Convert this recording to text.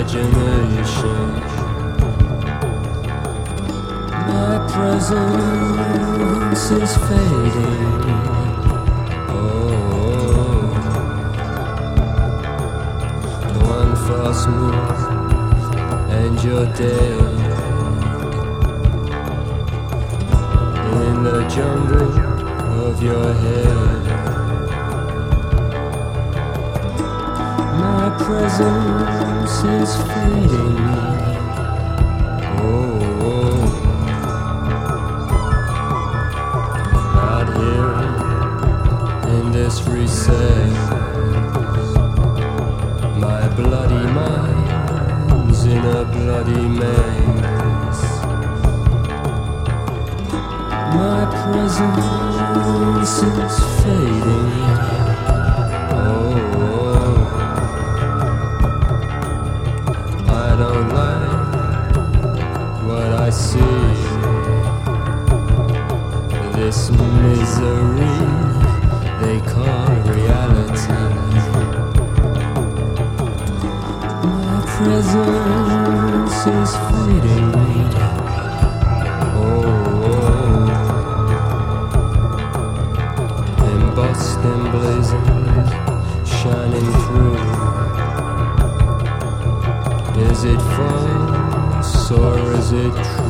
imagination. My presence is fading. Oh, one false move and you're dead in the jungle of your head. My presence is fading. Oh, out here in this recess, my bloody mind's in a bloody maze. My presence is fading. I don't like what I see. This misery they call reality. My presence is fading. Embossed and blazing, shining through. Is it false or is it true?